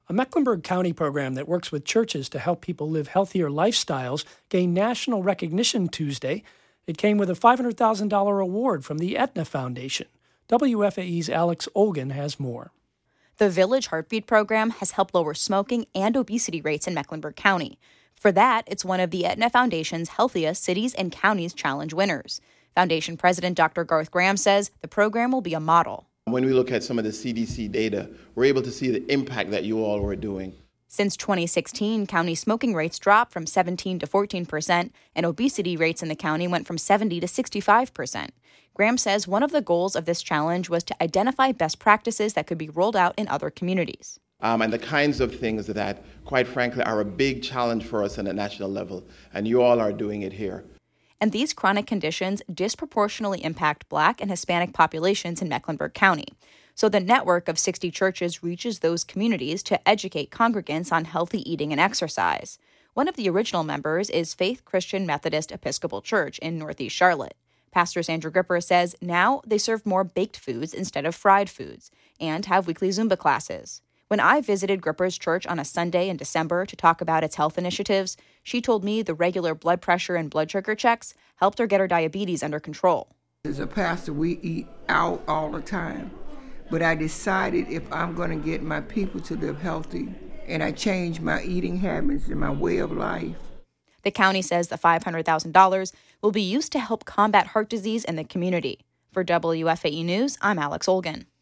A Mecklenburg County program that works with churches to help people live healthier lifestyles gained national recognition Tuesday. It came with a $500,000 award from the Aetna Foundation. WFAE's Alex Olgan has more. The Village Heartbeat program has helped lower smoking and obesity rates in Mecklenburg County. For that, it's one of the Aetna Foundation's Healthiest Cities and Counties Challenge winners. Foundation President Dr. Garth Graham says the program will be a model. When we look at some of the CDC data, we're able to see the impact that you all were doing. Since 2016, county smoking rates dropped from 17 to 14%, and obesity rates in the county went from 70 to 65%. Graham says one of the goals of this challenge was to identify best practices that could be rolled out in other communities. And the kinds of things that, quite frankly, are a big challenge for us on a national level, and you all are doing it here. And these chronic conditions disproportionately impact Black and Hispanic populations in Mecklenburg County. So the network of 60 churches reaches those communities to educate congregants on healthy eating and exercise. One of the original members is Faith Christian Methodist Episcopal Church in Northeast Charlotte. Pastor Sandra Gripper says now they serve more baked foods instead of fried foods and have weekly Zumba classes. When I visited Gripper's church on a Sunday in December to talk about its health initiatives, she told me the regular blood pressure and blood sugar checks helped her get her diabetes under control. As a pastor, we eat out all the time. But I decided if I'm going to get my people to live healthy, and I changed my eating habits and my way of life. The county says the $500,000 will be used to help combat heart disease in the community. For WFAE News, I'm Alex Olgan.